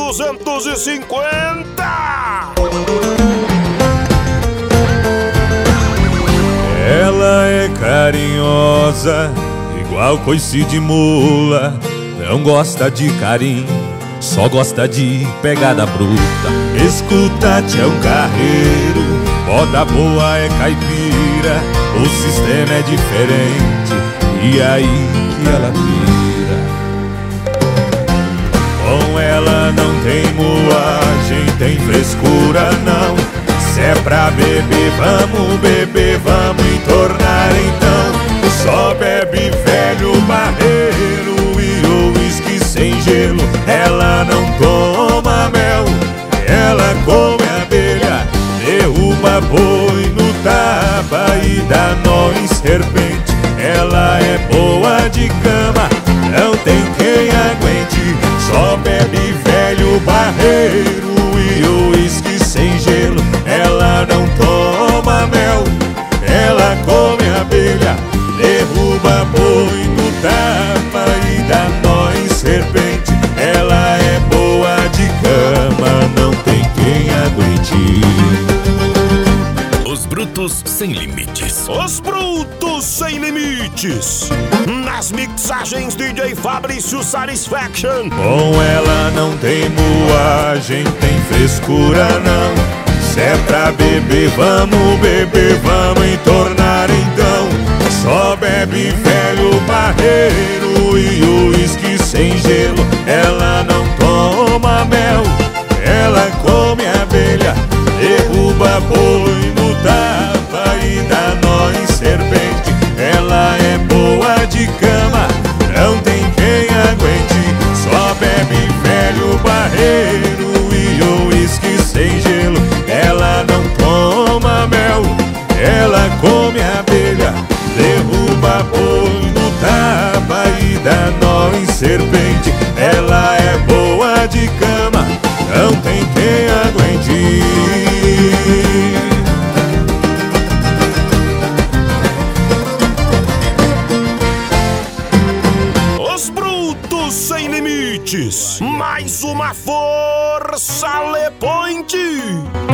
250. Ela é carinhosa, igual coice de mula. Não gosta de carinho, só gosta de pegada bruta. Escuta, é um carreiro, moda boa é caipira. O sistema é diferente, e aí que ela pira. Com ela não tem moagem, tem frescura não. Se é pra beber, vamos entornar então. Só bebe velho barreiro e o uísque sem gelo. Ela não toma mel, ela come abelha. Derruba boi no taba e dá nó em serpente. Ela é boa de cama, não tem quem aguente. Só bebe velho barreiro e o uísque sem gelo. Ela não toma mel, ela come abelha. Derruba boi no tapa e dá nó em serpente. Ela é boa de cama, não tem quem aguente. Os brutos sem limites. Os brutos sem limites. Nas mixagens DJ Fabrício Satisfaction. Com ela não tem moagem, tem frescura não. Se é pra beber, vamos entornar então. Só bebe velho barreiro e o uísque sem gelo. Ela não toma mel, ela come abelha. Derruba boi no tapa e dá nó em serpente. Ela é boa de cama, não tem quem aguente. Só bebe velho barreiro e o uísque sem gelo. Ela não toma mel, ela come abelha. Derruba boi no taba e dá nó em serpente. Ela é boa de cama, não tem quem aguente. Os brutos sem limites. Mais uma força Le Point.